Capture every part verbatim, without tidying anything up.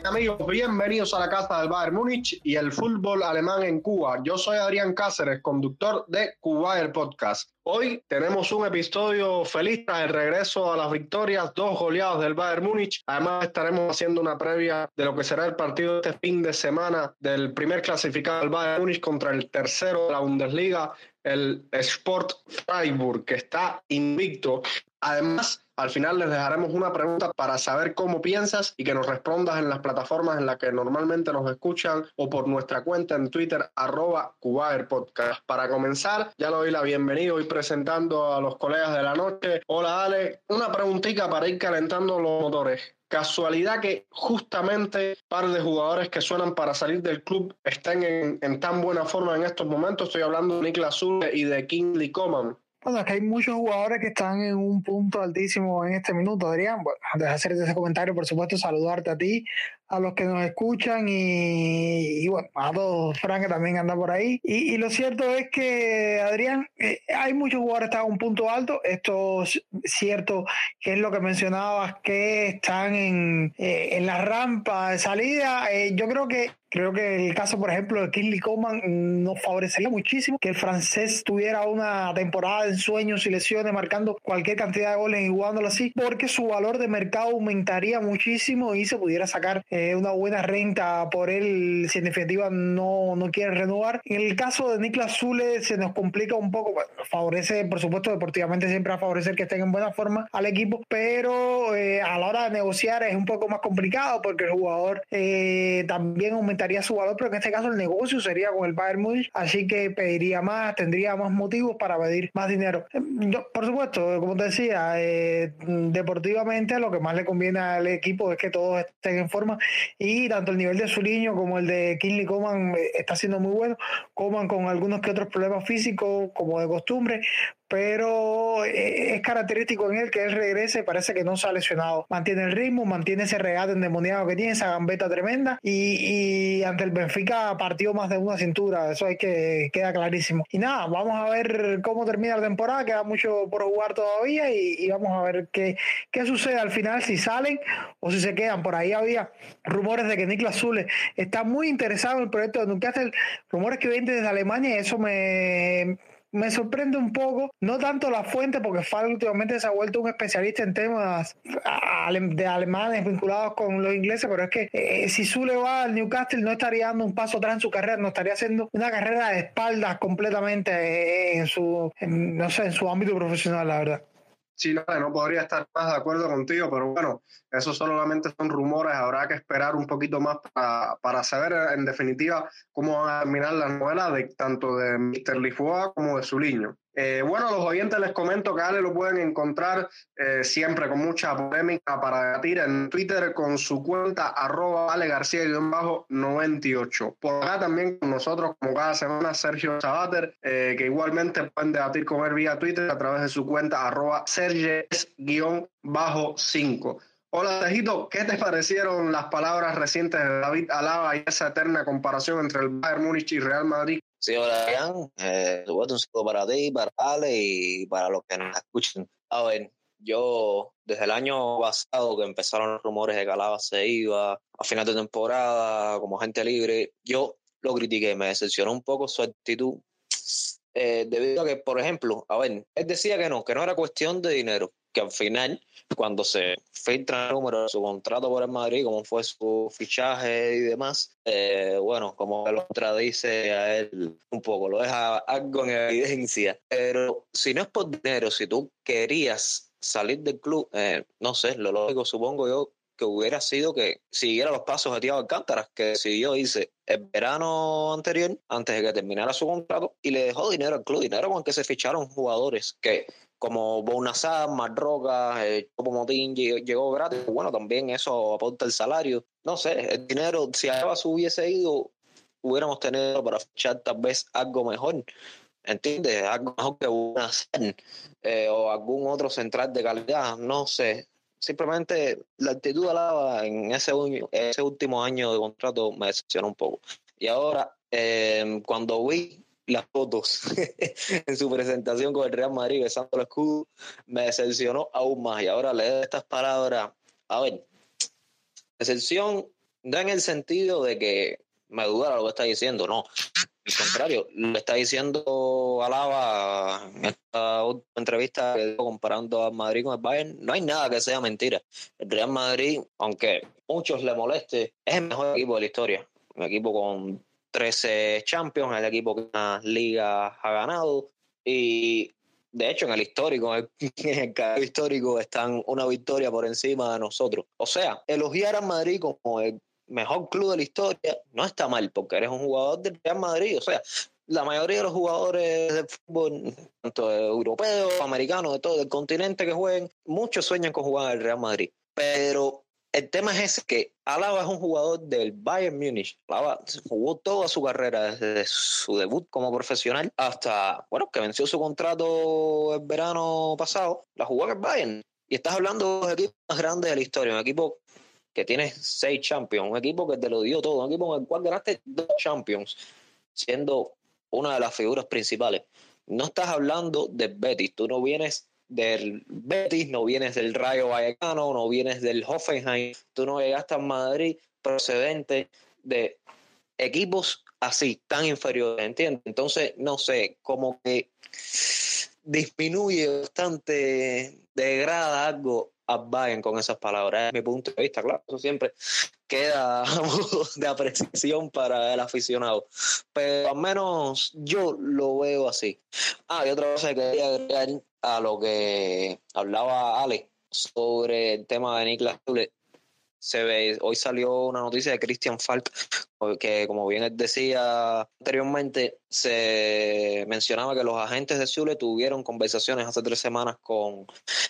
Amigos, bienvenidos a la casa del Bayern Múnich y el fútbol alemán en Cuba. Yo soy Adrián Cáceres, conductor de Cuba el Podcast. Hoy tenemos un episodio feliz tras el regreso a las victorias, dos goleados del Bayern Múnich. Además estaremos haciendo una previa de lo que será el partido de este fin de semana del primer clasificado del Bayern Múnich contra el tercero de la Bundesliga, el Sport Freiburg, que está invicto. Además, al final les dejaremos una pregunta para saber cómo piensas y que nos respondas en las plataformas en las que normalmente nos escuchan o por nuestra cuenta en Twitter, arroba CubaerPodcast. Para comenzar, ya le doy la bienvenida hoy presentando a los colegas de la noche. Hola Ale, una preguntita para ir calentando los motores. Casualidad que justamente un par de jugadores que suenan para salir del club estén en, en tan buena forma en estos momentos. Estoy hablando de Niklas Süle y de Kingsley Coman. Bueno, es que hay muchos jugadores que están en un punto altísimo en este minuto, Adrián. Bueno, antes de hacerte ese comentario, por supuesto, saludarte a ti, a los que nos escuchan y, y bueno, a todos, Frank, que también anda por ahí. Y, y lo cierto es que, Adrián, eh, hay muchos jugadores que están en un punto alto. Esto es cierto, que es lo que mencionabas, que están en, eh, en la rampa de salida. Eh, yo creo que Creo que el caso, por ejemplo, de Kingsley Coman nos favorecería muchísimo que el francés tuviera una temporada de ensueños y lesiones, marcando cualquier cantidad de goles y jugándolo así, porque su valor de mercado aumentaría muchísimo y se pudiera sacar eh, una buena renta por él si en definitiva no, no quiere renovar. En el caso de Niklas Süle se nos complica un poco. Bueno, favorece, por supuesto, deportivamente siempre va a favorecer que estén en buena forma al equipo, pero eh, a la hora de negociar es un poco más complicado porque el jugador eh, también aumenta su valor, pero en este caso el negocio sería con el Bayern Múnich, así que pediría más, tendría más motivos para pedir más dinero. Yo, por supuesto, como te decía, eh, deportivamente lo que más le conviene al equipo es que todos estén en forma y tanto el nivel de Zuriño como el de Kingsley Coman eh, está siendo muy bueno. Coman con algunos que otros problemas físicos como de costumbre, pero es característico en él que él regrese, parece que no se ha lesionado, mantiene el ritmo, mantiene ese regate endemoniado que tiene, esa gambeta tremenda y, y ante el Benfica partió más de una cintura, eso hay que queda clarísimo. Y nada, vamos a ver cómo termina la temporada, queda mucho por jugar todavía y, y vamos a ver qué, qué sucede al final, si salen o si se quedan. Por ahí había rumores de que Niklas Süle está muy interesado en el proyecto de Newcastle, rumores que vienen desde Alemania y eso me... Me sorprende un poco, no tanto la fuente, porque Falk últimamente se ha vuelto un especialista en temas de alemanes vinculados con los ingleses, pero es que eh, si Süle va al Newcastle no estaría dando un paso atrás en su carrera, no estaría haciendo una carrera de espaldas completamente eh, en su, en, no sé, en su ámbito profesional, la verdad. Sí, no, no podría estar más de acuerdo contigo, pero bueno, eso solamente son rumores, habrá que esperar un poquito más para, para saber en definitiva cómo van a terminar las novelas de, tanto de míster Lisboa como de Zuriño. Eh, bueno, a los oyentes les comento que a Ale lo pueden encontrar eh, siempre con mucha polémica para debatir en Twitter con su cuenta arroba Ale García noventa y ocho. Por acá también con nosotros, como cada semana, Sergio Sabater, eh, que igualmente pueden debatir con él vía Twitter a través de su cuenta arroba Serges cinco. Hola, Tejito, ¿qué te parecieron las palabras recientes de David Alaba y esa eterna comparación entre el Bayern Múnich y Real Madrid? Sí, hola, Ian. Eh, un saludo para ti, para Ale y para los que nos escuchen. A ver, yo desde el año pasado que empezaron los rumores de que Alaba se iba a final de temporada como agente libre, yo lo critiqué, me decepcionó un poco su actitud. Eh, debido a que, por ejemplo, a ver, él decía que no, que no era cuestión de dinero, que al final, cuando se filtra el número de su contrato por el Madrid, cómo fue su fichaje y demás, eh, bueno, como que lo contradice a él un poco, lo deja algo en evidencia. Pero si no es por dinero, si tú querías salir del club, eh, no sé, lo lógico supongo yo que hubiera sido que siguiera los pasos de Thiago Alcántara, que decidió irse el verano anterior, antes de que terminara su contrato, y le dejó dinero al club, dinero con que se ficharon jugadores que, como Bounazar, Marroca, eh, Chopo Motín llegó gratis. Bueno, también eso aporta el salario. No sé, el dinero, si Alaba se hubiese ido, hubiéramos tenido para fichar tal vez algo mejor. ¿Entiendes? Algo mejor que Bounazar eh, o algún otro central de calidad, no sé. Simplemente la actitud de Alaba en ese, ese último año de contrato me decepcionó un poco. Y ahora, eh, cuando vi las fotos en su presentación con el Real Madrid besando el escudo, me decepcionó aún más. Y ahora leer estas palabras, a ver, decepción no en el sentido de que me dudara lo que está diciendo, no. Al contrario, lo está diciendo Alaba en esta entrevista que dio comparando al Madrid con el Bayern. No hay nada que sea mentira. El Real Madrid, aunque a muchos le moleste, es el mejor equipo de la historia. Un equipo con trece Champions, el equipo que más ligas ha ganado. Y de hecho, en el histórico, en el caso histórico, están una victoria por encima de nosotros. O sea, elogiar al Madrid como el mejor club de la historia no está mal, porque eres un jugador del Real Madrid. O sea, la mayoría de los jugadores del fútbol, tanto europeos, americanos, de todo el continente que jueguen, muchos sueñan con jugar en el Real Madrid. Pero el tema es ese, que Alaba es un jugador del Bayern Múnich. Alaba jugó toda su carrera, desde su debut como profesional hasta, bueno, que venció su contrato el verano pasado, la jugó en el Bayern. Y estás hablando de los equipos más grandes de la historia, un equipo que tiene seis Champions, un equipo que te lo dio todo, un equipo en el cual ganaste dos Champions, siendo una de las figuras principales. No estás hablando de Betis, tú no vienes del Betis, no vienes del Rayo Vallecano, no vienes del Hoffenheim, tú no llegaste a Madrid procedente de equipos así, tan inferiores, ¿entiendes? Entonces, no sé, como que disminuye bastante, degrada algo a Bayern con esas palabras. Es mi punto de vista, claro, eso siempre queda de apreciación para el aficionado, pero al menos yo lo veo así. Ah, y otra cosa que quería agregar a lo que hablaba Ale sobre el tema de Niklas Süle. Se ve, hoy salió una noticia de Christian Falk, que como bien él decía anteriormente, se mencionaba que los agentes de Süle tuvieron conversaciones hace tres semanas con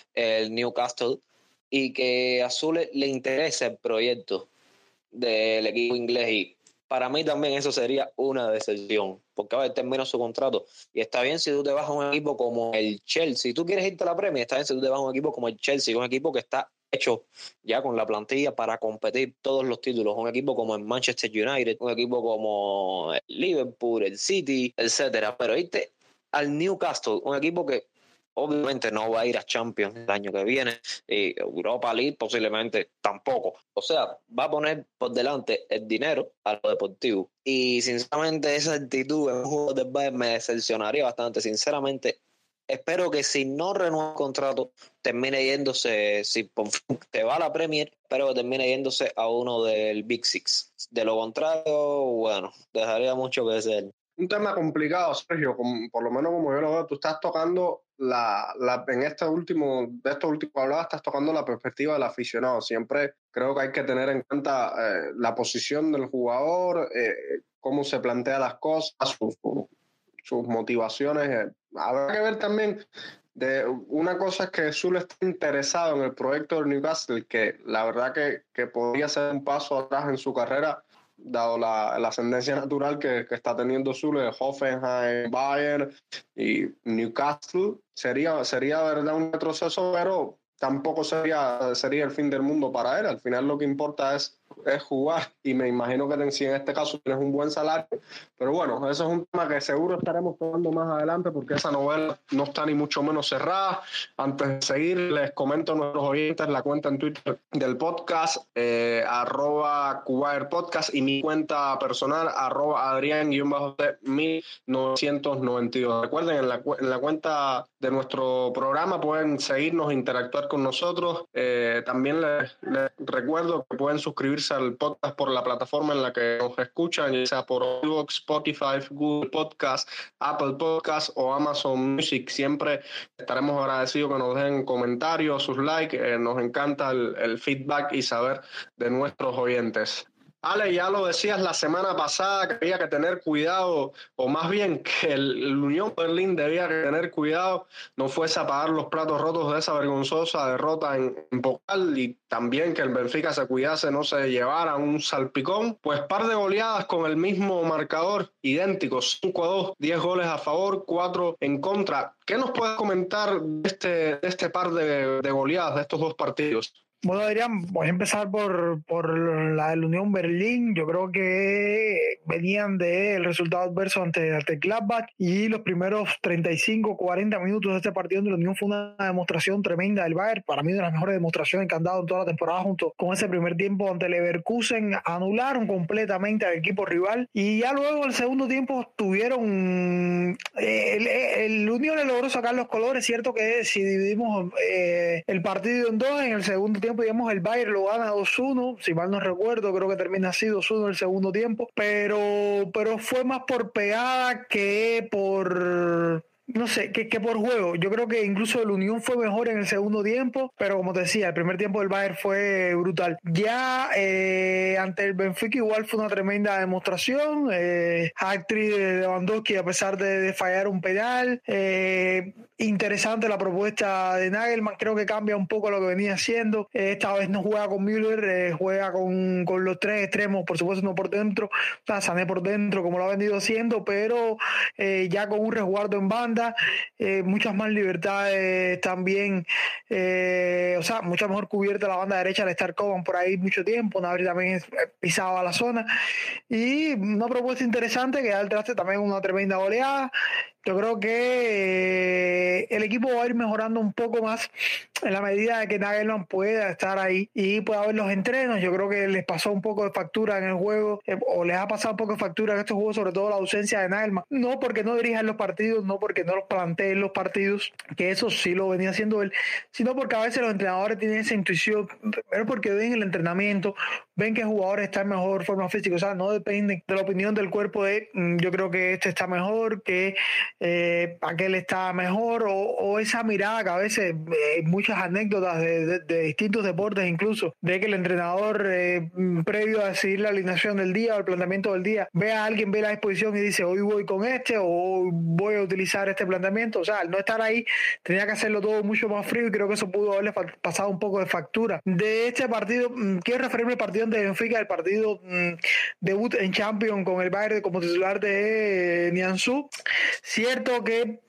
el Newcastle y que a Süle le interesa el proyecto del equipo inglés, y para mí también eso sería una decepción, porque a ver, termina su contrato y está bien si tú te vas a un equipo como el Chelsea, si tú quieres irte a la Premier, está bien si tú te vas a un equipo como el Chelsea, un equipo que está hecho ya con la plantilla para competir todos los títulos, un equipo como el Manchester United, un equipo como el Liverpool, el City, etcétera, pero irte al Newcastle, un equipo que obviamente no va a ir a Champions el año que viene, y Europa League posiblemente tampoco. O sea, va a poner por delante el dinero a lo deportivo. Y sinceramente esa actitud en un juego del Bayern me decepcionaría bastante. Sinceramente, espero que si no renueva el contrato, termine yéndose, si te va a la Premier, espero que termine yéndose a uno del Big Six. De lo contrario, bueno, dejaría mucho que desear. Un tema complicado, Sergio, como, por lo menos como yo lo veo, tú estás tocando la, la en este último, de estos últimos hablados, estás tocando la perspectiva del aficionado. Siempre creo que hay que tener en cuenta eh, la posición del jugador, eh, cómo se plantea las cosas, sus, sus motivaciones. Eh. Habrá que ver también, de una cosa es que Süle está interesado en el proyecto del Newcastle, que la verdad que, que podría ser un paso atrás en su carrera, dado la, la ascendencia natural que, que está teniendo Süle, Hoffenheim, Bayern y Newcastle. Sería, sería verdad un retroceso, pero tampoco sería, sería el fin del mundo para él. Al final lo que importa es, es jugar, y me imagino que si en este caso tienes un buen salario. Pero bueno, eso es un tema que seguro estaremos tomando más adelante, porque esa novela no está ni mucho menos cerrada. Antes de seguir, les comento a nuestros oyentes la cuenta en Twitter del podcast, eh, arroba Cubaer Podcast, y mi cuenta personal, arroba Adrián mil novecientos noventa y dos. Recuerden, en la, en la cuenta de nuestro programa pueden seguirnos, interactuar con nosotros. Eh, también les, les recuerdo que pueden suscribirse al podcast por la plataforma en la que nos escuchan, ya sea por iVoox, Spotify, Google Podcast, Apple Podcast o Amazon Music. Siempre estaremos agradecidos que nos den comentarios, sus likes. Eh, nos encanta el, el feedback y saber de nuestros oyentes. Ale, ya lo decías la semana pasada que había que tener cuidado, o más bien que el, el Unión Berlín debía tener cuidado, no fuese a pagar los platos rotos de esa vergonzosa derrota en, en Pokal, y también que el Benfica se cuidase, no se llevara un salpicón. Pues par de goleadas con el mismo marcador, idénticos, cinco a dos, diez goles a favor, cuatro en contra. ¿Qué nos puedes comentar de este, de este par de, de goleadas de estos dos partidos? Bueno, Adrián, voy a empezar por, por la del Unión Berlín. Yo creo que venían del resultado adverso ante, ante Gladbach y los primeros treinta y cinco, cuarenta minutos de este partido de la Unión fue una demostración tremenda del Bayern. Para mí, de las mejores demostraciones que han dado en toda la temporada, junto con ese primer tiempo ante Leverkusen. Anularon completamente al equipo rival y ya luego el segundo tiempo tuvieron... Eh, el, el Unión le logró sacar los colores. Cierto que si dividimos eh, el partido en dos, en el segundo tiempo digamos el Bayern lo gana dos uno, si mal no recuerdo, creo que termina así dos uno el segundo tiempo, pero, pero fue más por pegada que por... No sé, que, que por juego. Yo creo que incluso el Unión fue mejor en el segundo tiempo, pero como te decía, el primer tiempo del Bayern fue brutal. Ya eh, ante el Benfica igual fue una tremenda demostración. Eh, Hat-trick de Lewandowski a pesar de, de fallar un penal. Eh, interesante la propuesta de Nagelsmann, creo que cambia un poco lo que venía haciendo. Eh, esta vez no juega con Müller, eh, juega con, con los tres extremos, por supuesto no por dentro, o sea, Sané por dentro como lo ha venido haciendo, pero eh, ya con un resguardo en banda. Eh, muchas más libertades también, eh, o sea, mucha mejor cubierta la banda derecha al estar Coman por ahí mucho tiempo. Nabri también pisaba la zona y una propuesta interesante que da el traste también una tremenda goleada. Yo creo que eh, el equipo va a ir mejorando un poco más en la medida de que Nagelsmann pueda estar ahí y pueda ver los entrenos. Yo creo que les pasó un poco de factura en el juego, eh, o les ha pasado un poco de factura en estos juegos, sobre todo la ausencia de Nagelsmann. No porque no dirijan los partidos, no porque no los planteen los partidos, que eso sí lo venía haciendo él, sino porque a veces los entrenadores tienen esa intuición, primero porque ven el entrenamiento, ven que jugadores están en mejor forma física, o sea, no dependen de la opinión del cuerpo de yo creo que este está mejor, que eh, aquel está mejor, o, o esa mirada que a veces eh, muchas anécdotas de, de, de distintos deportes incluso, de que el entrenador eh, previo a decidir la alineación del día o el planteamiento del día, ve a alguien, ve la disposición y dice hoy voy con este o hoy voy a utilizar este planteamiento. O sea, al no estar ahí tenía que hacerlo todo mucho más frío y creo que eso pudo haberle pasado un poco de factura. De este partido, quiero referirme al partido de Benfica, el partido mmm, debut en Champions con el Bayern como titular de eh, Nianzú. Cierto que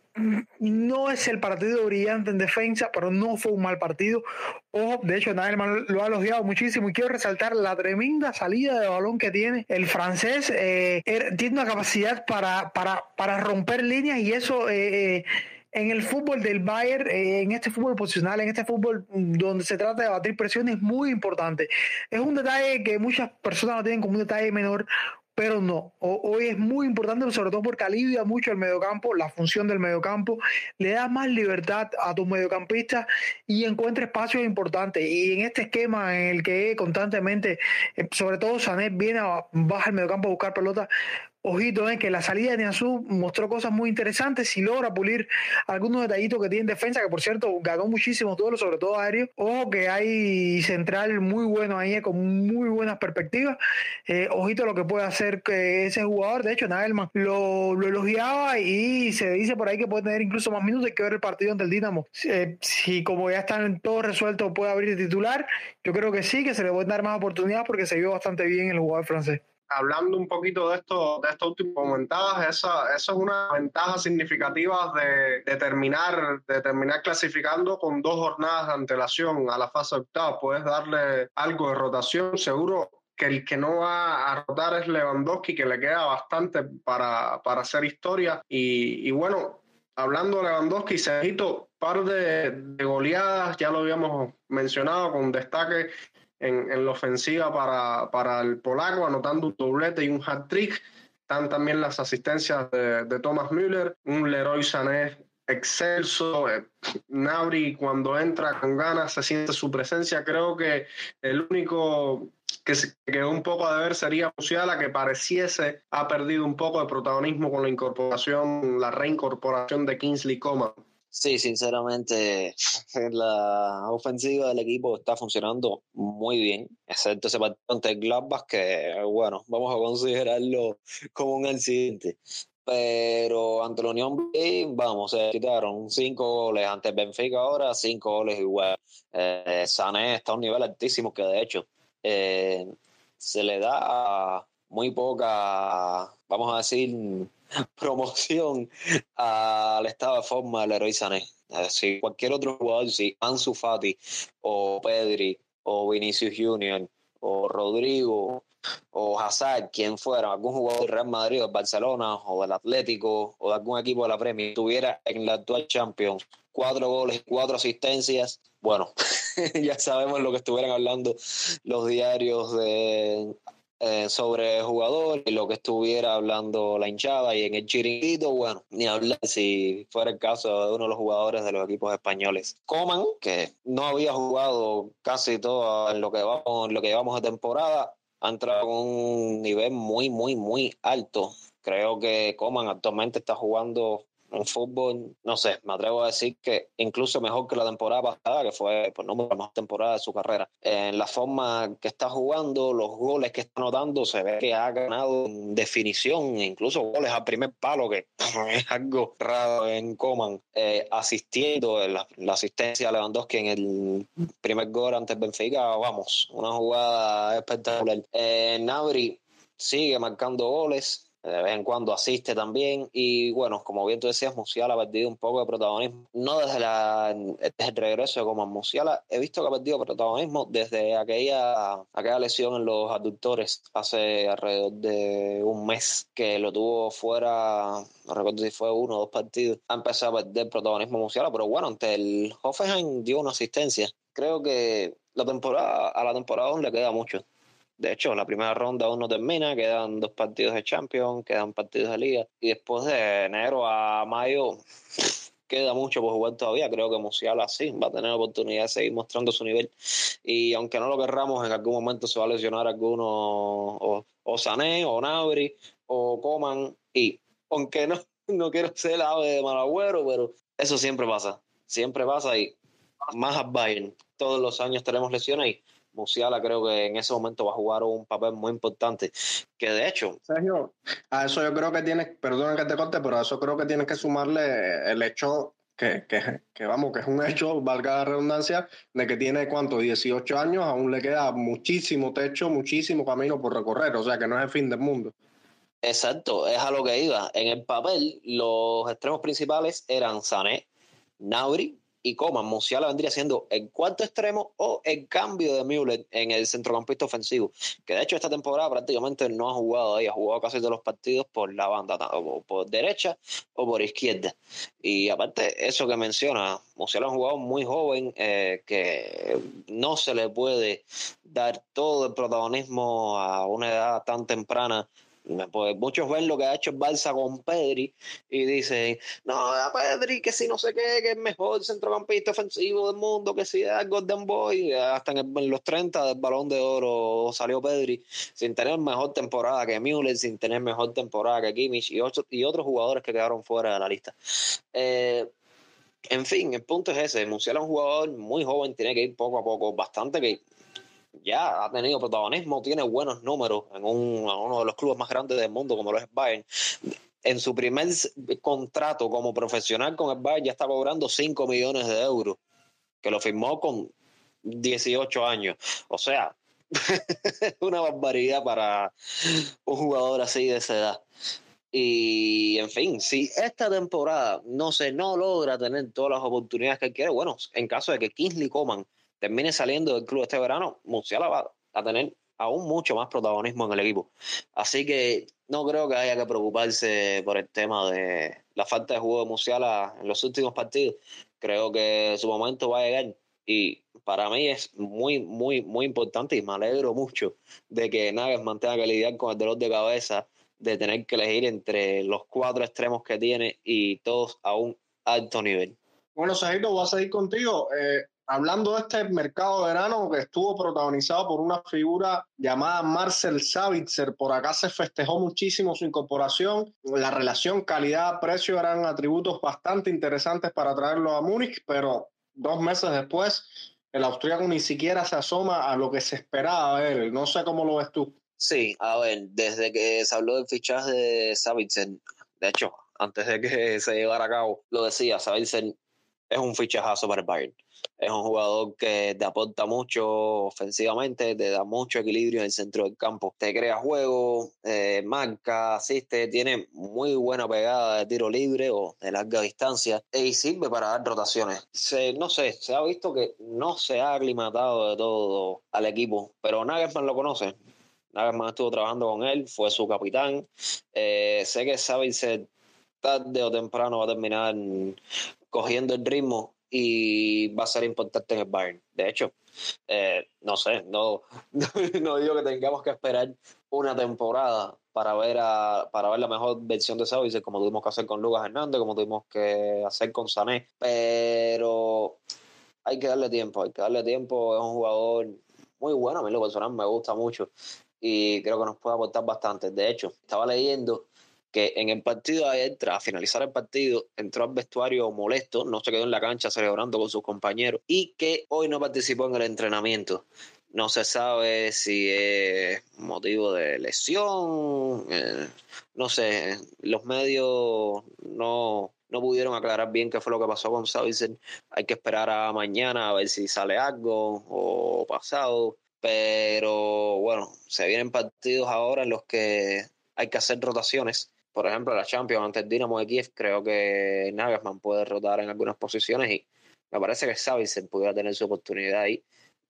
no es el partido brillante en defensa, pero no fue un mal partido. Ojo, de hecho, Nagelsmann lo ha elogiado muchísimo y quiero resaltar la tremenda salida de balón que tiene el francés. Eh, tiene una capacidad para, para, para romper líneas y eso... Eh, eh, en el fútbol del Bayern, eh, en este fútbol posicional, en este fútbol donde se trata de batir presiones, es muy importante. Es un detalle que muchas personas lo tienen como un detalle menor, pero no. O, hoy es muy importante, sobre todo porque alivia mucho el mediocampo, la función del mediocampo, le da más libertad a tus mediocampistas y encuentra espacios importantes. Y en este esquema en el que constantemente, eh, sobre todo Sané viene a baja el mediocampo a buscar pelota, ojito, eh, que la salida de Nianzú mostró cosas muy interesantes y logra pulir algunos detallitos que tiene en defensa, que por cierto ganó muchísimos duelos, sobre todo aéreo. Ojo que hay central muy bueno ahí, con muy buenas perspectivas. Eh, ojito lo que puede hacer que ese jugador. De hecho, Nagelsmann lo, lo elogiaba y se dice por ahí que puede tener incluso más minutos que ver el partido ante el Dinamo. Eh, si como ya están todos resueltos puede abrir de titular, yo creo que sí, que se le pueden dar más oportunidades porque se vio bastante bien el jugador francés. Hablando un poquito de esto, de esto último comentadas, esa, esa es una ventaja significativa de, de, terminar, de terminar clasificando con dos jornadas de antelación a la fase octava. Puedes darle algo de rotación, seguro que el que no va a rotar es Lewandowski, que le queda bastante para, para hacer historia. Y, y bueno, hablando de Lewandowski, Sergito, par de, de goleadas, ya lo habíamos mencionado, con destaque En, en la ofensiva para, para el polaco, anotando un doblete y un hat-trick. Están también las asistencias de, de Thomas Müller, un Leroy Sané excelso. eh, Gnabry cuando entra con ganas se siente su presencia. Creo que el único que se quedó un poco a deber sería Musiala, que pareciese ha perdido un poco de protagonismo con la incorporación, la reincorporación de Kingsley Coman. Sí, sinceramente, la ofensiva del equipo está funcionando muy bien, excepto ese partido ante Gladbach, que, bueno, vamos a considerarlo como un accidente. Pero ante la Unión Berlín, vamos, se quitaron cinco goles ante Benfica ahora, cinco goles igual. Eh, Sané está a un nivel altísimo que, de hecho, eh, se le da muy poca, vamos a decir, promoción al estado de forma del Leroy Sané. Si cualquier otro jugador, si Ansu Fati o Pedri o Vinicius Junior, o Rodrigo, o Hazard, quien fuera, algún jugador del Real Madrid, o del Barcelona, o del Atlético, o de algún equipo de la Premier, tuviera en la actual Champions cuatro goles, cuatro asistencias, bueno, ya sabemos lo que estuvieran hablando los diarios de, eh, sobre el jugador y lo que estuviera hablando la hinchada, y en el chiringuito, bueno, ni hablar si fuera el caso de uno de los jugadores de los equipos españoles. Coman, que no había jugado casi todo en lo que vamos, en lo que llevamos de temporada, ha entrado con un nivel muy, muy, muy alto. Creo que Coman actualmente está jugando un fútbol, no sé, me atrevo a decir que incluso mejor que la temporada pasada, que fue por número la mejor temporada de su carrera. En la forma que está jugando, los goles que está anotando, se ve que ha ganado en definición, incluso goles al primer palo, que es algo raro en Coman, eh, asistiendo la, la asistencia a Lewandowski en el primer gol ante el Benfica, vamos, una jugada espectacular. Eh, Gnabry sigue marcando goles, de vez en cuando asiste también, y bueno, como bien tú decías, Musiala ha perdido un poco de protagonismo, no desde, la, desde el regreso de Coman. Musiala he visto que ha perdido protagonismo desde aquella, aquella lesión en los adductores hace alrededor de un mes, que lo tuvo fuera, no recuerdo si fue uno o dos partidos, ha empezado a perder protagonismo Musiala, pero bueno, ante el Hoffenheim dio una asistencia. Creo que la temporada, a la temporada aún le queda mucho. De hecho, la primera ronda aún no termina, quedan dos partidos de Champions, quedan partidos de Liga, y después de enero a mayo queda mucho por jugar todavía. Creo que Musiala sí va a tener oportunidad de seguir mostrando su nivel, y aunque no lo querramos, en algún momento se va a lesionar alguno, o, o Sané, o Gnabry, o Coman, y aunque no, no quiero ser el ave de mal agüero, pero eso siempre pasa, siempre pasa, y más al Bayern. Todos los años tenemos lesiones, y Musiala creo que en ese momento va a jugar un papel muy importante, que de hecho... Sergio, a eso yo creo que tienes, perdona que te corte, pero a eso creo que tienes que sumarle el hecho que, que, que vamos, que es un hecho, valga la redundancia, de que tiene, ¿cuánto? dieciocho años, aún le queda muchísimo techo, muchísimo camino por recorrer, o sea que no es el fin del mundo. Exacto, es a lo que iba. En el papel, los extremos principales eran Sané, Gnabry y Coman. Musiala vendría siendo el cuarto extremo o el cambio de Müller en el centrocampista ofensivo, que de hecho esta temporada prácticamente no ha jugado ahí, ha jugado casi todos los partidos por la banda, o por derecha o por izquierda. Y aparte, eso que menciona, Musiala es un jugador muy joven, eh, que no se le puede dar todo el protagonismo a una edad tan temprana. Pues muchos ven lo que ha hecho el Barça con Pedri y dicen, no, a Pedri que si no sé qué, que es mejor centrocampista ofensivo del mundo, que si es Golden Boy. Hasta en, el, en los treinta del Balón de Oro salió Pedri sin tener mejor temporada que Müller, sin tener mejor temporada que Kimmich y, ocho, y otros jugadores que quedaron fuera de la lista. Eh, en fin, el punto es ese. Musiala es un jugador muy joven, tiene que ir poco a poco, bastante que ya ha tenido protagonismo, tiene buenos números en, un, en uno de los clubes más grandes del mundo, como lo es Bayern. En su primer contrato como profesional con el Bayern ya está cobrando cinco millones de euros, que lo firmó con dieciocho años. O sea, una barbaridad para un jugador así de esa edad. Y, en fin, si esta temporada no se no logra tener todas las oportunidades que quiere, bueno, en caso de que Kingsley Coman termine saliendo del club este verano, Musiala va a tener aún mucho más protagonismo en el equipo. Así que no creo que haya que preocuparse por el tema de la falta de juego de Musiala en los últimos partidos. Creo que su momento va a llegar, y para mí es muy, muy, muy importante, y me alegro mucho de que Nagelsmann tenga que lidiar con el dolor de cabeza de tener que elegir entre los cuatro extremos que tiene, y todos a un alto nivel. Bueno, Sergio, voy a seguir contigo. Eh, hablando de este mercado de verano que estuvo protagonizado por una figura llamada Marcel Sabitzer, por acá se festejó muchísimo su incorporación. La relación calidad-precio eran atributos bastante interesantes para traerlo a Múnich, pero dos meses después el austríaco ni siquiera se asoma a lo que se esperaba de él. No sé cómo lo ves tú. Sí, a ver, desde que se habló del fichaje de Sabitzer, de hecho, antes de que se llevara a cabo, lo decía, Sabitzer es un fichajazo para el Bayern. Es un jugador que te aporta mucho ofensivamente, te da mucho equilibrio en el centro del campo, te crea juego, eh, marca, asiste, tiene muy buena pegada de tiro libre o de larga distancia y sirve para dar rotaciones. Se, no sé, se ha visto que no se ha aclimatado de todo al equipo, pero Nagelsmann lo conoce. Nagelsmann estuvo trabajando con él, fue su capitán. Eh, sé que Sabitzer tarde o temprano va a terminar cogiendo el ritmo y va a ser importante en el Bayern. De hecho, eh, no sé, no, no digo que tengamos que esperar una temporada para ver a, para ver la mejor versión de Sabitzer, como tuvimos que hacer con Lucas Hernández, como tuvimos que hacer con Sané, pero hay que darle tiempo, hay que darle tiempo. Es un jugador muy bueno, a mí lo personal me gusta mucho y creo que nos puede aportar bastante. De hecho, estaba leyendo que en el partido de ayer, tras finalizar el partido, entró al vestuario molesto, no se quedó en la cancha celebrando con sus compañeros y que hoy no participó en el entrenamiento. No se sabe si es motivo de lesión, eh, no sé, los medios no, no pudieron aclarar bien qué fue lo que pasó con Sabitzer. Hay que esperar a mañana a ver si sale algo o pasado, pero bueno, se vienen partidos ahora en los que hay que hacer rotaciones. Por ejemplo, la Champions ante el Dinamo de Kiev, creo que Nagelsmann puede rotar en algunas posiciones y me parece que Sabitzer pudiera tener su oportunidad ahí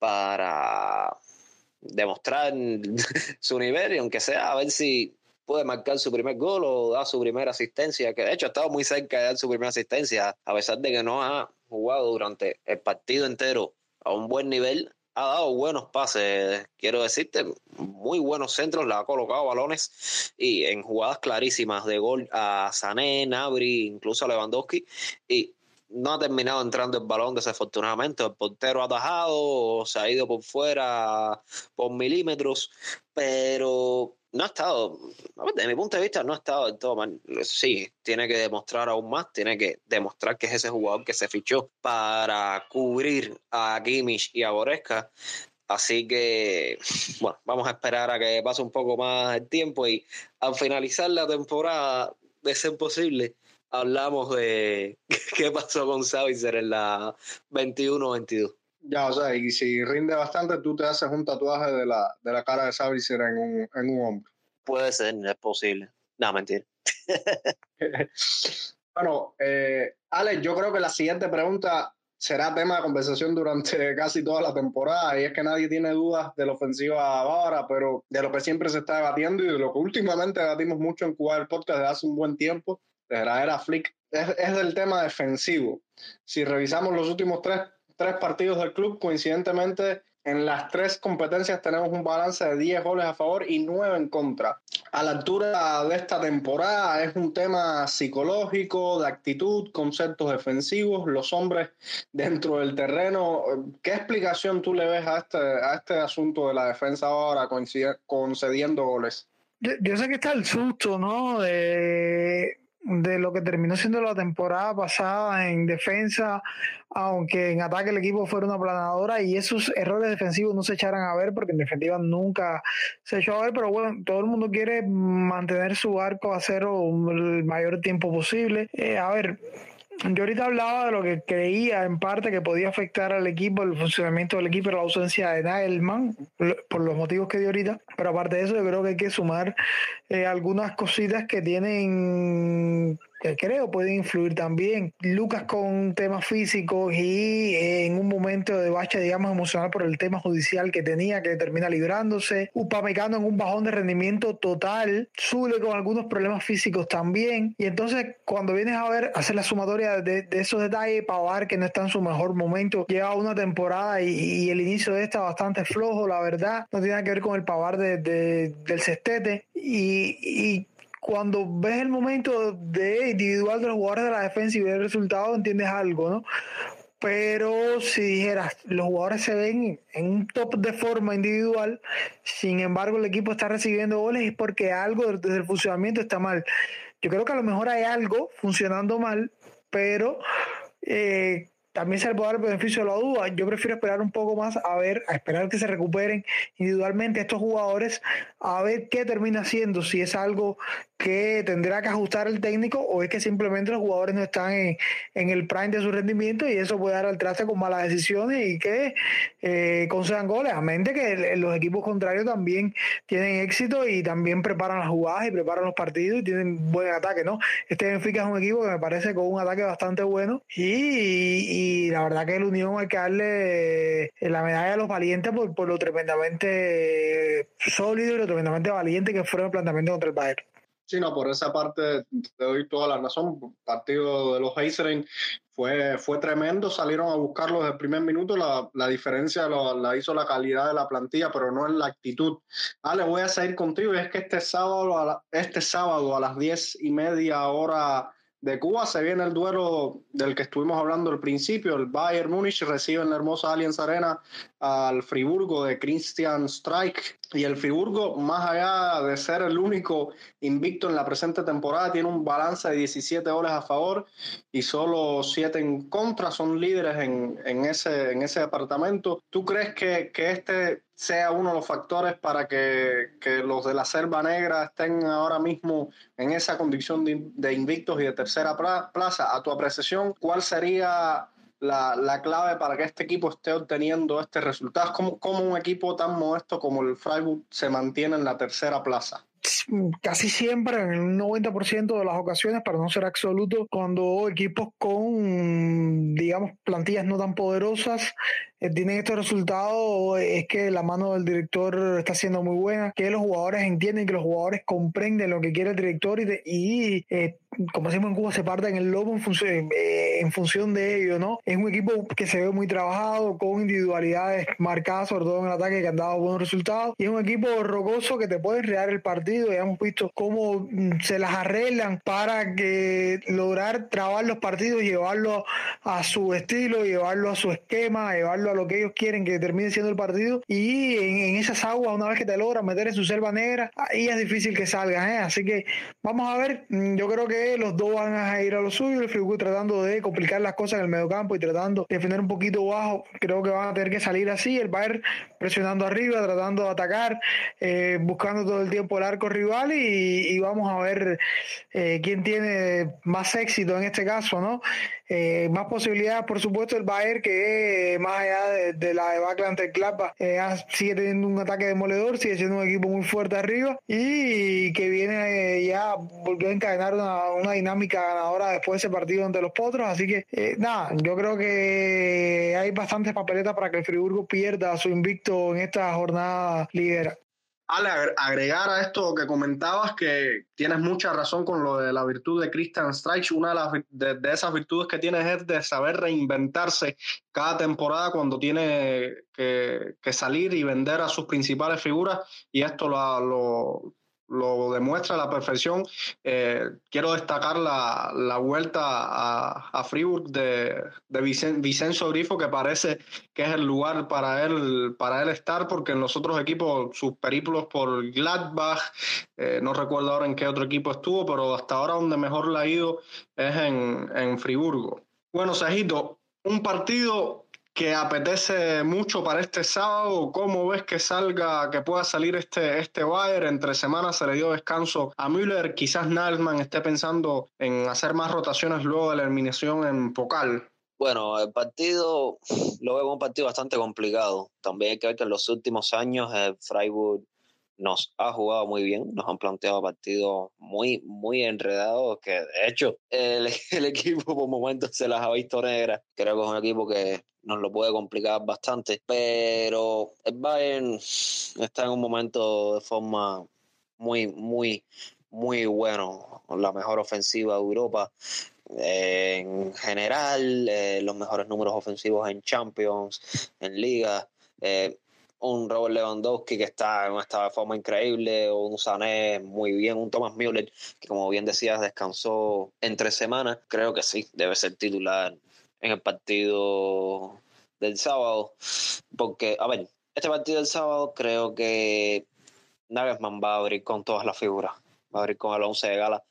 para demostrar su nivel y aunque sea a ver si puede marcar su primer gol o dar su primera asistencia, que de hecho ha estado muy cerca de dar su primera asistencia, a pesar de que no ha jugado durante el partido entero a un buen nivel. Ha dado buenos pases, quiero decirte, muy buenos centros, le ha colocado balones y en jugadas clarísimas de gol a Sané, Gnabry, incluso a Lewandowski, y no ha terminado entrando el balón desafortunadamente. El portero ha atajado, se ha ido por fuera por milímetros, pero no ha estado, desde mi punto de vista, no ha estado del todo mal. Sí, tiene que demostrar aún más, tiene que demostrar que es ese jugador que se fichó para cubrir a Kimmich y a Goretzka. Así que, bueno, vamos a esperar a que pase un poco más el tiempo y al finalizar la temporada, de ser posible, hablamos de qué pasó con Sabitzer en la veintiuno veintidós. Ya, o sea, y si rinde bastante, tú te haces un tatuaje de la, de la cara de Sabitzer en un, en un hombro. Puede ser, es posible. No, mentira. Bueno, eh, Alex, yo creo que la siguiente pregunta será tema de conversación durante casi toda la temporada y es que nadie tiene dudas de la ofensiva bávara, pero de lo que siempre se está debatiendo y de lo que últimamente debatimos mucho en Cuba el podcast desde hace un buen tiempo, desde la era Flick, es, es del tema defensivo. Si revisamos los últimos tres tres partidos del club, coincidentemente en las tres competencias tenemos un balance de diez goles a favor y nueve en contra. A la altura de esta temporada es un tema psicológico, de actitud, conceptos defensivos, los hombres dentro del terreno. ¿Qué explicación tú le ves a este, a este asunto de la defensa ahora concediendo goles? Yo, yo sé que está el susto, ¿no? De... de lo que terminó siendo la temporada pasada en defensa, aunque en ataque el equipo fuera una planadora y esos errores defensivos no se echaran a ver porque en defensiva nunca se echó a ver, pero bueno, todo el mundo quiere mantener su arco a cero el mayor tiempo posible. Eh, a ver, yo ahorita hablaba de lo que creía en parte que podía afectar al equipo, el funcionamiento del equipo, la ausencia de Nagelsmann, por los motivos que dio ahorita, pero aparte de eso yo creo que hay que sumar eh, algunas cositas que tienen, que creo pueden influir también. Lucas con temas físicos y eh, en un momento de bache, digamos, emocional por el tema judicial que tenía, que termina librándose. Upamecano en un bajón de rendimiento total. Zule con algunos problemas físicos también. Y entonces, cuando vienes a ver, hacer la sumatoria de, de esos detalles, Pavard, que no está en su mejor momento, lleva una temporada y, y el inicio de esta bastante flojo, la verdad. No tiene nada que ver con el Pavard de, de, del Cestete. Y, y cuando ves el momento de individual de los jugadores de la defensa y ves el resultado, entiendes algo, ¿no? Pero si dijeras, los jugadores se ven en un top de forma individual, sin embargo el equipo está recibiendo goles, es porque algo desde el funcionamiento está mal. Yo creo que a lo mejor hay algo funcionando mal, pero eh, también se le puede dar el beneficio de la duda. Yo prefiero esperar un poco más a ver, a esperar que se recuperen individualmente estos jugadores, a ver qué termina siendo, si es algo que tendrá que ajustar el técnico o es que simplemente los jugadores no están en, en el prime de su rendimiento y eso puede dar al traste con malas decisiones y que eh, concedan goles, a mente que los equipos contrarios también tienen éxito y también preparan las jugadas y preparan los partidos y tienen buen ataque, ¿no? Este Benfica es un equipo que me parece con un ataque bastante bueno y, y, y la verdad que el Unión hay que darle la medalla a los valientes por, por lo tremendamente sólido y lo tremendamente valiente que fueron el planteamiento contra el Bayern. Sí, no, por esa parte te doy toda la razón. El partido de los Heiseren fue, fue tremendo, salieron a buscarlo desde el primer minuto, la, la diferencia la, la hizo la calidad de la plantilla, pero no en la actitud. Ale, voy a seguir contigo y es que este sábado a, la, este sábado a las diez y media hora de Cuba se viene el duelo del que estuvimos hablando al principio. El Bayern Múnich recibe en la hermosa Allianz Arena al Friburgo de Christian Streich, y el Friburgo, más allá de ser el único invicto en la presente temporada, tiene un balance de diecisiete goles a favor y solo siete en contra. Son líderes en, en, ese, en ese departamento. ¿Tú crees que, que este sea uno de los factores para que, que los de la Selva Negra estén ahora mismo en esa condición de, de invictos y de tercera plaza? A tu apreciación, ¿cuál sería la, la clave para que este equipo esté obteniendo este resultado? ¿Cómo, cómo un equipo tan modesto como el Freiburg se mantiene en la tercera plaza? Casi siempre, en un noventa por ciento de las ocasiones, para no ser absoluto, cuando equipos con, digamos, plantillas no tan poderosas eh, tienen estos resultados, es que la mano del director está siendo muy buena, que los jugadores entienden, que los jugadores comprenden lo que quiere el director y, de, y eh, como decimos en Cuba, se parten el lomo en función, eh, en función de ello, ¿no? Es un equipo que se ve muy trabajado, con individualidades marcadas, sobre todo en el ataque, que han dado buenos resultados, y es un equipo rocoso que te puede enredar el partido. Ya hemos visto cómo se las arreglan para que lograr trabar los partidos, llevarlo a su estilo, llevarlo a su esquema, llevarlo a lo que ellos quieren que termine siendo el partido, y en, en esas aguas, una vez que te logran meter en su selva negra, ahí es difícil que salgan, ¿eh? Así que vamos a ver, yo creo que los dos van a ir a lo suyo, el Friburgo tratando de complicar las cosas en el mediocampo y tratando de defender un poquito bajo, creo que van a tener que salir así, el Bayern presionando arriba, tratando de atacar, eh, buscando todo el tiempo el arco rival y, y vamos a ver eh, quién tiene más éxito en este caso, ¿no? Eh, más posibilidades, por supuesto, el Bayern, que eh, más allá de, de la debacle ante el Gladbach, eh, sigue teniendo un ataque demoledor, sigue siendo un equipo muy fuerte arriba y que viene eh, ya volvió a encadenar una, una dinámica ganadora después de ese partido ante los Potros, así que eh, nada, yo creo que hay bastantes papeletas para que el Friburgo pierda su invicto en esta jornada liguera. Ale, agregar a esto que comentabas, que tienes mucha razón con lo de la virtud de Christian Streich. Una de, las, de, de esas virtudes que tienes es de saber reinventarse cada temporada cuando tiene que, que salir y vender a sus principales figuras, y esto lo, lo, lo demuestra a la perfección. Eh, quiero destacar la, la vuelta a, a Friburg de, de Vicen, Vicenzo Grifo, que parece que es el lugar para él, para él estar, porque en los otros equipos, sus periplos por Gladbach, eh, no recuerdo ahora en qué otro equipo estuvo, pero hasta ahora donde mejor le ha ido es en, en Friburgo. Bueno, Sajito, un partido que apetece mucho para este sábado. ¿Cómo ves que salga, que pueda salir este, este Bayern? Entre semanas se le dio descanso a Müller, quizás Nagelsmann esté pensando en hacer más rotaciones luego de la eliminación en Pokal. Bueno, el partido lo veo como un partido bastante complicado. También hay que ver que en los últimos años el Freiburg nos ha jugado muy bien, nos han planteado partidos muy, muy enredados, que de hecho el, el equipo por momentos se las ha visto negras. Creo que es un equipo que nos lo puede complicar bastante, pero el Bayern está en un momento de forma muy, muy, muy bueno, la mejor ofensiva de Europa. Eh, en general, eh, los mejores números ofensivos en Champions, en Liga, eh, un Robert Lewandowski que está en un estado de forma increíble, un Sané muy bien, un Thomas Müller que, como bien decías, descansó entre semanas. Creo que sí, debe ser titular en el partido del sábado, porque, a ver, este partido del sábado creo que Nagelsmann va a abrir con todas las figuras, va a abrir con el once de gala,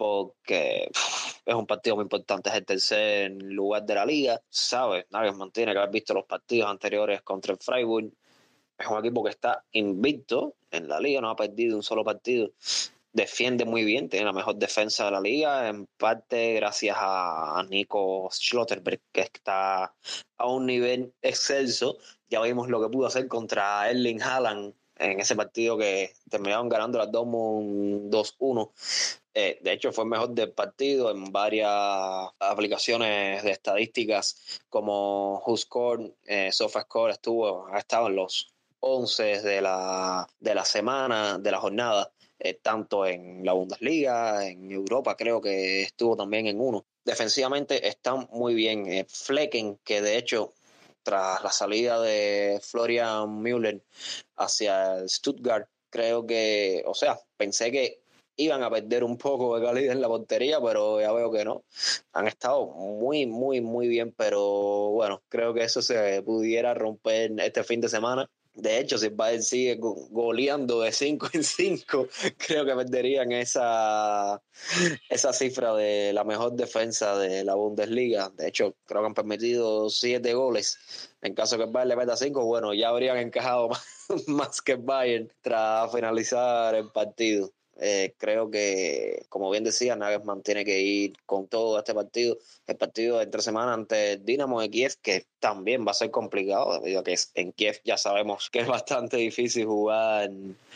porque pff, es un partido muy importante, es el tercer lugar de la liga, ¿sabes? Nagelsmann tiene que haber visto los partidos anteriores contra el Freiburg. Es un equipo que está invicto en la liga, no ha perdido un solo partido defiende muy bien, tiene la mejor defensa de la liga, en parte gracias a Nico Schlotterberg, que está a un nivel excelso. Ya vimos lo que pudo hacer contra Erling Haaland en ese partido que terminaron ganando las Dortmund dos uno. Eh, de hecho, fue el mejor del partido en varias aplicaciones de estadísticas como WhoScored, eh, SofaScore estuvo, ha estado en los once de la, de la semana, de la jornada, eh, tanto en la Bundesliga, en Europa creo que estuvo también en uno. Defensivamente están muy bien. Eh, Flecken, que de hecho tras la salida de Florian Müller hacia el Stuttgart, creo que, o sea, pensé que iban a perder un poco de calidad en la portería, pero ya veo que no. Han estado muy, muy, muy bien, pero bueno, creo que eso se pudiera romper este fin de semana. De hecho, si el Bayern sigue goleando de cinco en cinco, creo que perderían esa, esa cifra de la mejor defensa de la Bundesliga. De hecho, creo que han permitido siete goles. En caso que el Bayern le meta cinco, bueno, ya habrían encajado más, más que el Bayern tras finalizar el partido. Eh, creo que, como bien decía, Nagelsmann tiene que ir con todo este partido. El partido de entre semana ante el Dinamo de Kiev, que también va a ser complicado, debido a que en Kiev ya sabemos que es bastante difícil jugar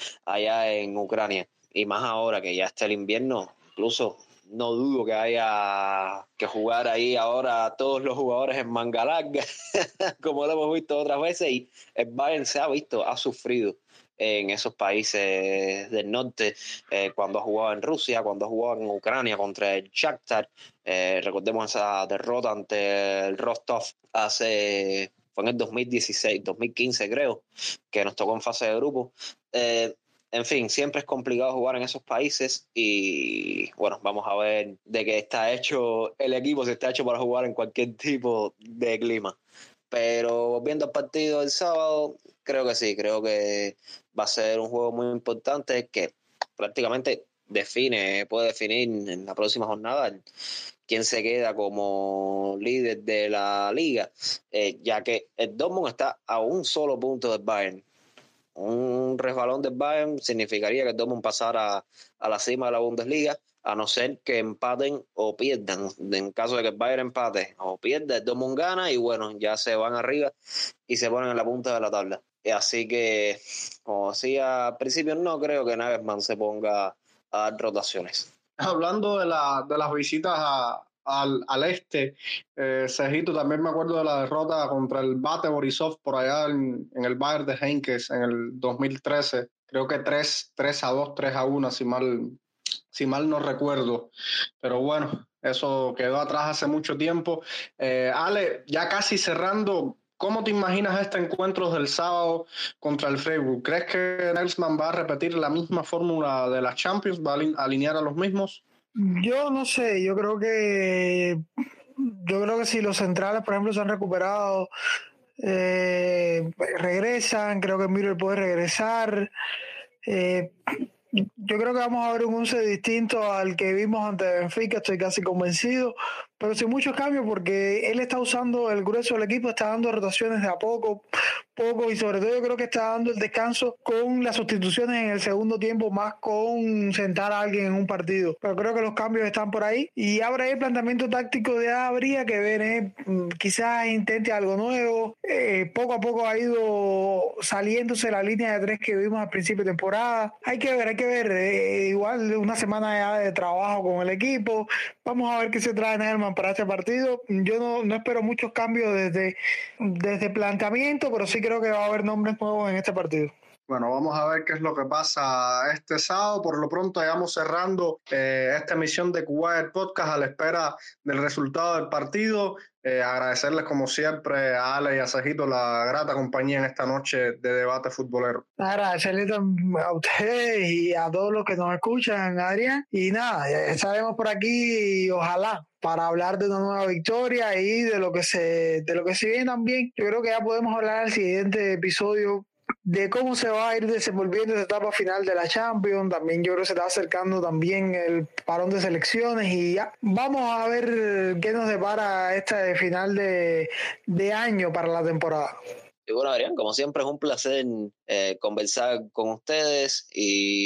allá en Ucrania. Y más ahora que ya está el invierno, incluso no dudo que haya que jugar ahí ahora todos los jugadores en manga larga, como lo hemos visto otras veces, y el Bayern se ha visto, ha sufrido en esos países del norte, eh, cuando ha jugado en Rusia, cuando ha jugado en Ucrania contra el Shakhtar. Eh, recordemos esa derrota ante el Rostov hace, fue en el dos mil dieciséis, dos mil quince creo, que nos tocó en fase de grupo. Eh, en fin, siempre es complicado jugar en esos países y bueno, vamos a ver de qué está hecho el equipo, si está hecho para jugar en cualquier tipo de clima. Pero viendo el partido del sábado, creo que sí, creo que va a ser un juego muy importante que prácticamente define, puede definir en la próxima jornada quién se queda como líder de la liga, eh, ya que el Dortmund está a un solo punto del Bayern. Un resbalón del Bayern significaría que el Dortmund pasara a la cima de la Bundesliga, a no ser que empaten o pierdan. En caso de que el Bayern empate o pierda, el Dortmund gana y bueno, ya se van arriba y se ponen en la punta de la tabla. Así que, como decía al principio, no creo que Nagelsmann se ponga a dar rotaciones. Hablando de, la, de las visitas a, al, al este, eh, Cejito, también me acuerdo de la derrota contra el Bate Borisov por allá en, en el Bayern de Heinkes en el dos mil trece. Creo que tres a dos, tres a uno, si mal, si mal no recuerdo. Pero bueno, eso quedó atrás hace mucho tiempo. Eh, Ale, ya casi cerrando, ¿cómo te imaginas este encuentro del sábado contra el Freiburg? ¿Crees que Nagelsmann va a repetir la misma fórmula de las Champions? ¿Va a alinear a los mismos? Yo no sé, yo creo que yo creo que si los centrales, por ejemplo, se han recuperado, eh, regresan, creo que Müller puede regresar. Eh, yo creo que vamos a ver un once distinto al que vimos ante Benfica, estoy casi convencido, pero sin muchos cambios porque él está usando el grueso del equipo, está dando rotaciones de a poco, poco y sobre todo yo creo que está dando el descanso con las sustituciones en el segundo tiempo, más con sentar a alguien en un partido. Pero creo que los cambios están por ahí y ahora el planteamiento táctico de habría que ver, ¿eh? Quizás intente algo nuevo. Eh, poco a poco ha ido saliéndose la línea de tres que vimos al principio de temporada. Hay que ver, hay que ver. Eh, igual una semana ya de trabajo con el equipo. Vamos a ver qué se trae Nagelsmann para este partido. Yo no, no espero muchos cambios desde, desde planteamiento, pero sí creo que va a haber nombres nuevos en este partido. Bueno, vamos a ver qué es lo que pasa este sábado. Por lo pronto, vamos cerrando eh, esta emisión de Kuwait Podcast a la espera del resultado del partido. Eh, agradecerles, como siempre, a Ale y a Cejito la grata compañía en esta noche de debate futbolero. Agradecerle a ustedes y a todos los que nos escuchan, Adrián. Y nada, ya estaremos por aquí y ojalá para hablar de una nueva victoria y de lo que se, de lo que se viene también. Yo creo que ya podemos hablar al siguiente episodio de cómo se va a ir desenvolviendo esta etapa final de la Champions. También yo creo que se está acercando también el parón de selecciones y ya vamos a ver qué nos depara esta final de, de año para la temporada. Y bueno, Adrián, como siempre es un placer eh, conversar con ustedes y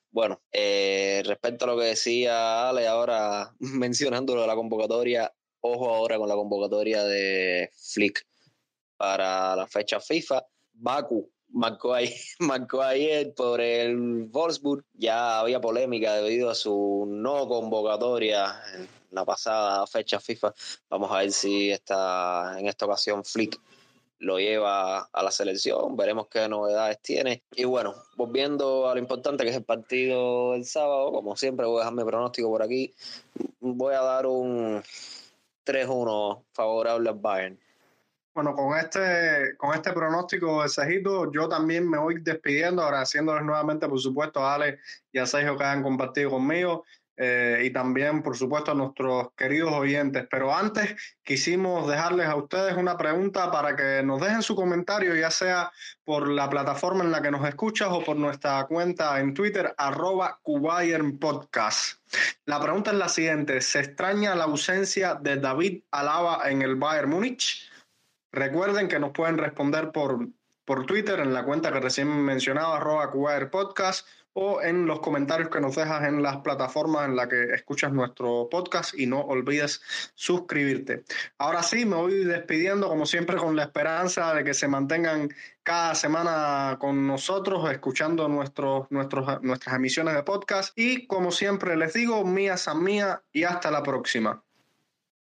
Bueno, eh, respecto a lo que decía Ale, ahora mencionando lo de la convocatoria, ojo ahora con la convocatoria de Flick para la fecha FIFA. Baku marcó, ahí, marcó ayer por el Wolfsburg. Ya había polémica debido a su no convocatoria en la pasada fecha FIFA. Vamos a ver si esta, en esta ocasión Flick lo lleva a la selección, veremos qué novedades tiene. Y bueno, volviendo a lo importante que es el partido del sábado, como siempre voy a dejar mi pronóstico por aquí, voy a dar un tres uno favorable al Bayern. Bueno, con este, con este pronóstico de Cejito, yo también me voy despidiendo, agradeciéndoles nuevamente, por supuesto, a Ale y a Sergio que hayan compartido conmigo, eh, y también, por supuesto, a nuestros queridos oyentes. Pero antes quisimos dejarles a ustedes una pregunta para que nos dejen su comentario, ya sea por la plataforma en la que nos escuchas o por nuestra cuenta en Twitter, arroba Cubayern Podcast. La pregunta es la siguiente: ¿se extraña la ausencia de David Alaba en el Bayern Múnich? Recuerden que nos pueden responder por, por Twitter en la cuenta que recién mencionaba, arroba Cubayern Podcast, o en los comentarios que nos dejas en las plataformas en las que escuchas nuestro podcast, y no olvides suscribirte. Ahora sí, me voy despidiendo como siempre con la esperanza de que se mantengan cada semana con nosotros escuchando nuestros, nuestros, nuestras emisiones de podcast, y como siempre les digo, mía san mía y hasta la próxima.